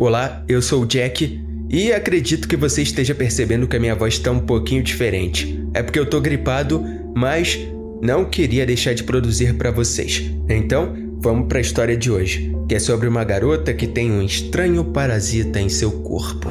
Olá, eu sou o Jack e acredito que você esteja percebendo que a minha voz está um pouquinho diferente. É porque eu tô gripado, mas não queria deixar de produzir para vocês. Então, vamos para a história de hoje, que é sobre uma garota que tem um estranho parasita em seu corpo.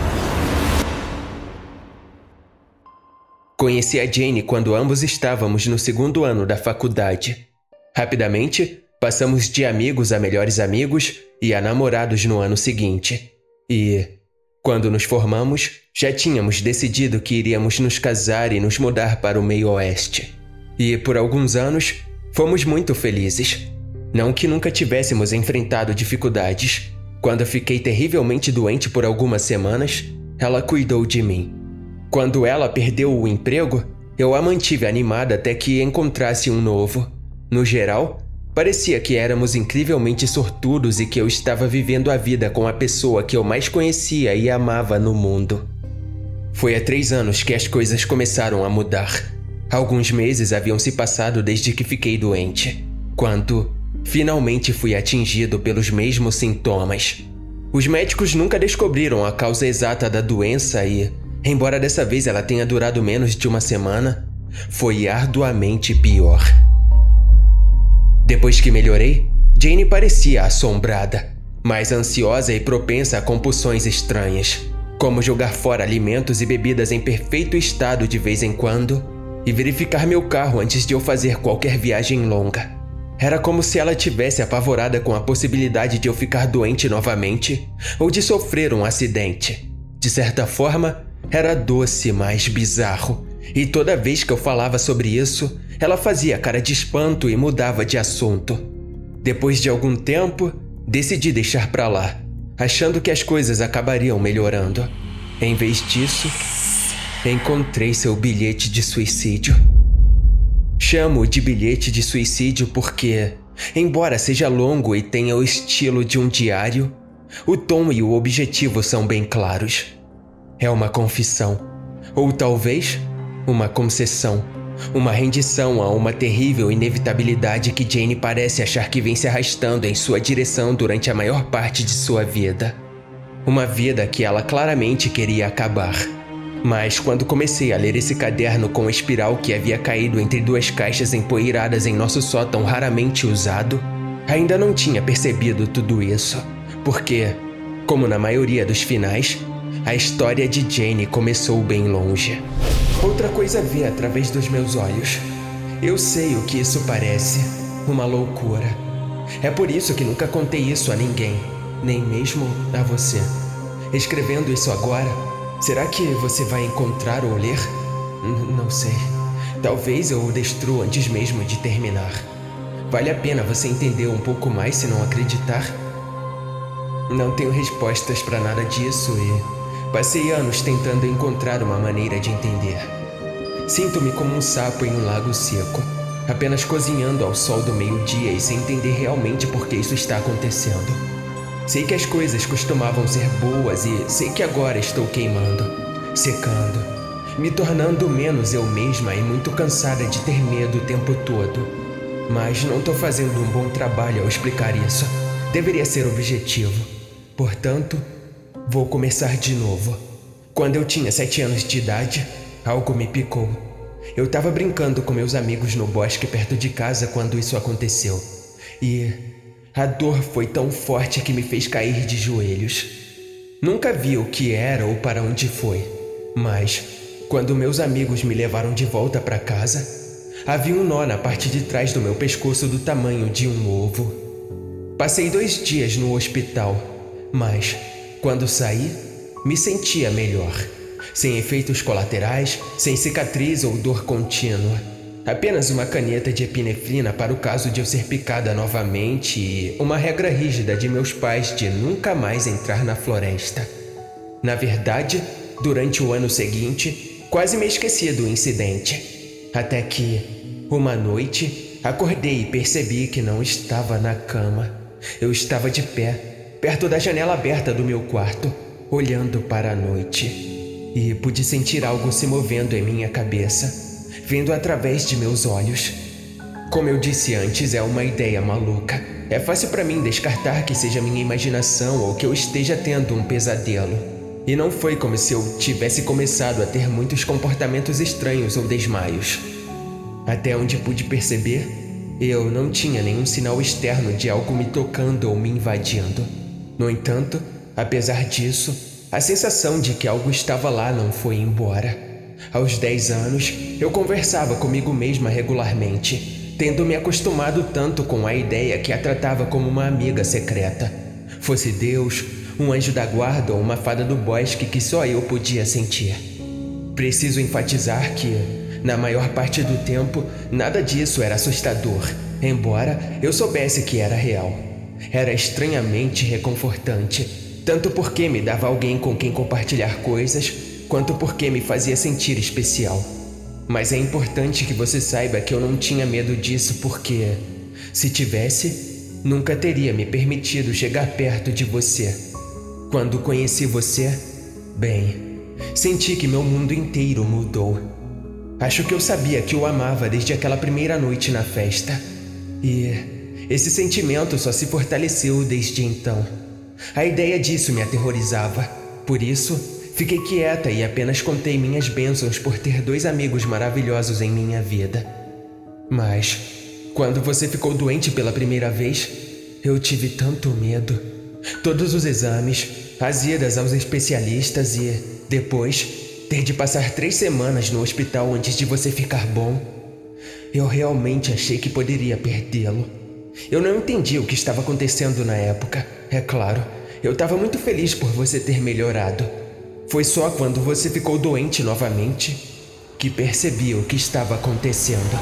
Conheci a Jane quando ambos estávamos no segundo ano da faculdade. Rapidamente, passamos de amigos a melhores amigos e a namorados no ano seguinte. E, quando nos formamos, já tínhamos decidido que iríamos nos casar e nos mudar para o meio oeste. E, por alguns anos, fomos muito felizes. Não que nunca tivéssemos enfrentado dificuldades. Quando fiquei terrivelmente doente por algumas semanas, ela cuidou de mim. Quando ela perdeu o emprego, eu a mantive animada até que encontrasse um novo. No geral, parecia que éramos incrivelmente sortudos e que eu estava vivendo a vida com a pessoa que eu mais conhecia e amava no mundo. Foi há 3 anos que as coisas começaram a mudar. Alguns meses haviam se passado desde que fiquei doente, quando finalmente fui atingido pelos mesmos sintomas. Os médicos nunca descobriram a causa exata da doença e, embora dessa vez ela tenha durado menos de uma semana, foi arduamente pior. Depois que melhorei, Jane parecia assombrada, mais ansiosa e propensa a compulsões estranhas, como jogar fora alimentos e bebidas em perfeito estado de vez em quando e verificar meu carro antes de eu fazer qualquer viagem longa. Era como se ela tivesse apavorada com a possibilidade de eu ficar doente novamente ou de sofrer um acidente. De certa forma, era doce, mas bizarro, e toda vez que eu falava sobre isso, ela fazia cara de espanto e mudava de assunto. Depois de algum tempo, decidi deixar pra lá, achando que as coisas acabariam melhorando. Em vez disso, encontrei seu bilhete de suicídio. Chamo de bilhete de suicídio porque, embora seja longo e tenha o estilo de um diário, o tom e o objetivo são bem claros. É uma confissão, ou talvez uma concessão, uma rendição a uma terrível inevitabilidade que Jane parece achar que vem se arrastando em sua direção durante a maior parte de sua vida. Uma vida que ela claramente queria acabar. Mas quando comecei a ler esse caderno com a espiral que havia caído entre 2 caixas empoeiradas em nosso sótão raramente usado, ainda não tinha percebido tudo isso, porque, como na maioria dos finais, a história de Jane começou bem longe. Outra coisa vê através dos meus olhos. Eu sei o que isso parece, uma loucura. É por isso que nunca contei isso a ninguém, nem mesmo a você. Escrevendo isso agora, será que você vai encontrar ou ler? Não sei. Talvez eu o destrua antes mesmo de terminar. Vale a pena você entender um pouco mais se não acreditar? Não tenho respostas para nada disso e passei anos tentando encontrar uma maneira de entender. Sinto-me como um sapo em um lago seco, apenas cozinhando ao sol do meio-dia e sem entender realmente por que isso está acontecendo. Sei que as coisas costumavam ser boas e sei que agora estou queimando, secando, me tornando menos eu mesma e muito cansada de ter medo o tempo todo. Mas não estou fazendo um bom trabalho ao explicar isso. Deveria ser objetivo. Portanto, vou começar de novo. Quando eu tinha 7 anos de idade, algo me picou. Eu estava brincando com meus amigos no bosque perto de casa quando isso aconteceu. E a dor foi tão forte que me fez cair de joelhos. Nunca vi o que era ou para onde foi, mas quando meus amigos me levaram de volta para casa, havia um nó na parte de trás do meu pescoço do tamanho de um ovo. Passei 2 dias no hospital, mas quando saí, me sentia melhor. Sem efeitos colaterais, sem cicatriz ou dor contínua. Apenas uma caneta de epinefrina para o caso de eu ser picada novamente e uma regra rígida de meus pais de nunca mais entrar na floresta. Na verdade, durante o ano seguinte, quase me esqueci do incidente. Até que, uma noite, acordei e percebi que não estava na cama. Eu estava de pé, perto da janela aberta do meu quarto, olhando para a noite. E pude sentir algo se movendo em minha cabeça, vindo através de meus olhos. Como eu disse antes, é uma ideia maluca, é fácil para mim descartar que seja minha imaginação ou que eu esteja tendo um pesadelo. E não foi como se eu tivesse começado a ter muitos comportamentos estranhos ou desmaios. Até onde pude perceber, eu não tinha nenhum sinal externo de algo me tocando ou me invadindo. No entanto, apesar disso, a sensação de que algo estava lá não foi embora. Aos 10 anos, eu conversava comigo mesma regularmente, tendo me acostumado tanto com a ideia que a tratava como uma amiga secreta. Fosse Deus, um anjo da guarda ou uma fada do bosque que só eu podia sentir. Preciso enfatizar que, na maior parte do tempo, nada disso era assustador, embora eu soubesse que era real. Era estranhamente reconfortante, tanto porque me dava alguém com quem compartilhar coisas, quanto porque me fazia sentir especial. Mas é importante que você saiba que eu não tinha medo disso porque, se tivesse, nunca teria me permitido chegar perto de você. Quando conheci você, bem, senti que meu mundo inteiro mudou. Acho que eu sabia que o amava desde aquela primeira noite na festa. E esse sentimento só se fortaleceu desde então. A ideia disso me aterrorizava. Por isso, fiquei quieta e apenas contei minhas bênçãos por ter 2 amigos maravilhosos em minha vida. Mas, quando você ficou doente pela primeira vez, eu tive tanto medo. Todos os exames, as idas aos especialistas e, depois, ter de passar 3 semanas no hospital antes de você ficar bom. Eu realmente achei que poderia perdê-lo. Eu não entendi o que estava acontecendo na época. É claro, eu estava muito feliz por você ter melhorado. Foi só quando você ficou doente novamente que percebi o que estava acontecendo.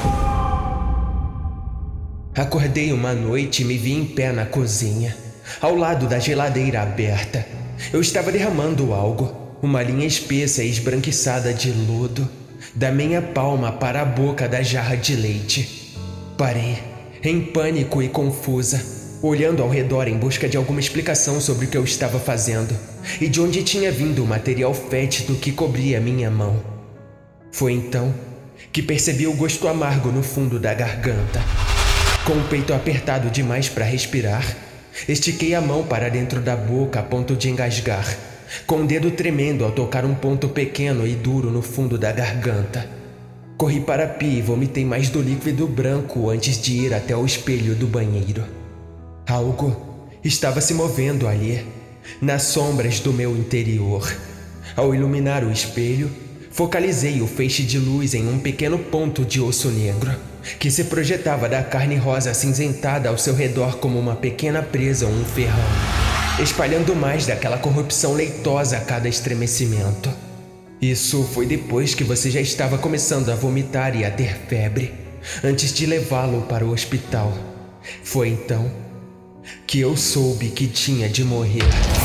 Acordei uma noite e me vi em pé na cozinha, ao lado da geladeira aberta. Eu estava derramando algo, uma linha espessa e esbranquiçada de lodo, da minha palma para a boca da jarra de leite. Parei, em pânico e confusa, olhando ao redor em busca de alguma explicação sobre o que eu estava fazendo e de onde tinha vindo o material fétido que cobria minha mão. Foi então que percebi o gosto amargo no fundo da garganta. Com o peito apertado demais para respirar, estiquei a mão para dentro da boca a ponto de engasgar, com o dedo tremendo ao tocar um ponto pequeno e duro no fundo da garganta. Corri para a pia e vomitei mais do líquido branco antes de ir até o espelho do banheiro. Algo estava se movendo ali, nas sombras do meu interior. Ao iluminar o espelho, focalizei o feixe de luz em um pequeno ponto de osso negro, que se projetava da carne rosa acinzentada ao seu redor como uma pequena presa ou um ferrão, espalhando mais daquela corrupção leitosa a cada estremecimento. Isso foi depois que você já estava começando a vomitar e a ter febre, antes de levá-lo para o hospital. Foi então que eu soube que tinha de morrer.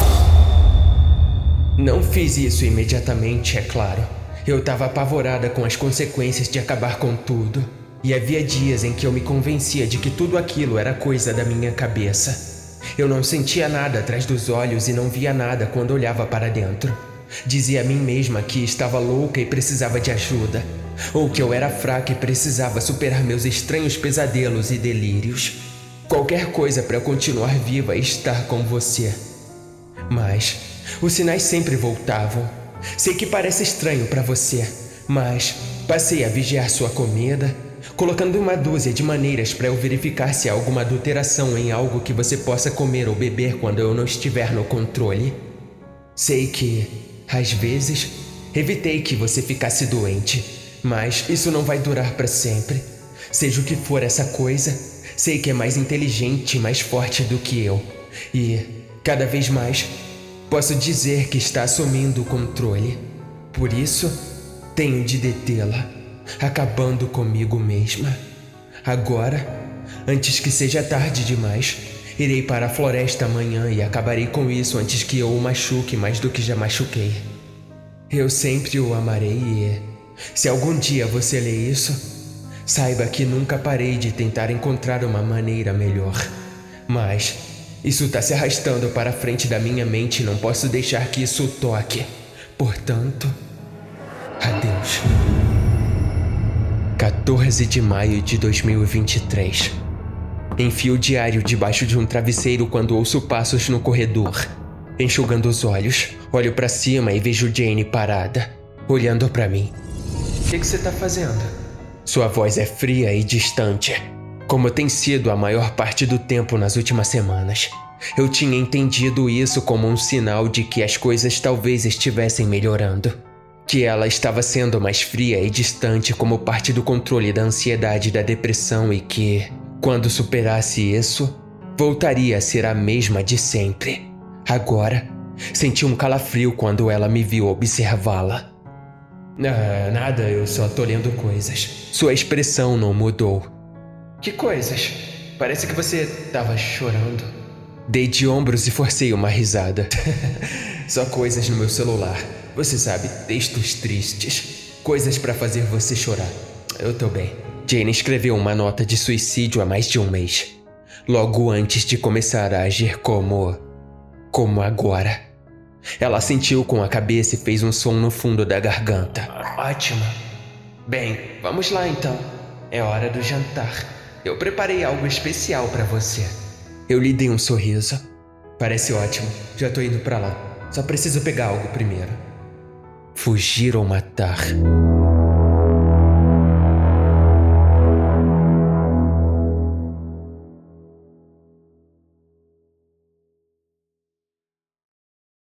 Não fiz isso imediatamente, é claro. Eu estava apavorada com as consequências de acabar com tudo. E havia dias em que eu me convencia de que tudo aquilo era coisa da minha cabeça. Eu não sentia nada atrás dos olhos e não via nada quando olhava para dentro. Dizia a mim mesma que estava louca e precisava de ajuda, ou que eu era fraca e precisava superar meus estranhos pesadelos e delírios. Qualquer coisa para eu continuar viva e estar com você. Mas os sinais sempre voltavam. Sei que parece estranho para você, mas passei a vigiar sua comida, colocando uma dúzia de maneiras para eu verificar se há alguma adulteração em algo que você possa comer ou beber quando eu não estiver no controle. Sei que, às vezes, evitei que você ficasse doente, mas isso não vai durar para sempre. Seja o que for essa coisa, sei que é mais inteligente e mais forte do que eu. E, cada vez mais, posso dizer que está assumindo o controle. Por isso, tenho de detê-la, acabando comigo mesma. Agora, antes que seja tarde demais, irei para a floresta amanhã e acabarei com isso antes que eu o machuque mais do que já machuquei. Eu sempre o amarei e, se algum dia você ler isso, saiba que nunca parei de tentar encontrar uma maneira melhor. Mas isso está se arrastando para a frente da minha mente e não posso deixar que isso toque. Portanto, adeus. 14 de maio de 2023. Enfio o diário debaixo de um travesseiro quando ouço passos no corredor. Enxugando os olhos, olho pra cima e vejo Jane parada, olhando pra mim. O que você tá fazendo? Sua voz é fria e distante, como tem sido a maior parte do tempo nas últimas semanas. Eu tinha entendido isso como um sinal de que as coisas talvez estivessem melhorando. Que ela estava sendo mais fria e distante como parte do controle da ansiedade e da depressão e que, quando superasse isso, voltaria a ser a mesma de sempre. Agora, senti um calafrio quando ela me viu observá-la. Nada, eu só tô lendo coisas. Sua expressão não mudou. Que coisas? Parece que você tava chorando. Dei de ombros e forcei uma risada. Só coisas no meu celular. Você sabe, textos tristes. Coisas pra fazer você chorar. Eu tô bem. Jane escreveu uma nota de suicídio há mais de um mês. Logo antes de começar a agir como agora. Ela sentiu com a cabeça e fez um som no fundo da garganta. Ótimo. Bem, vamos lá então. É hora do jantar. Eu preparei algo especial pra você. Eu lhe dei um sorriso. Parece ótimo. Já tô indo pra lá. Só preciso pegar algo primeiro. Fugir ou matar?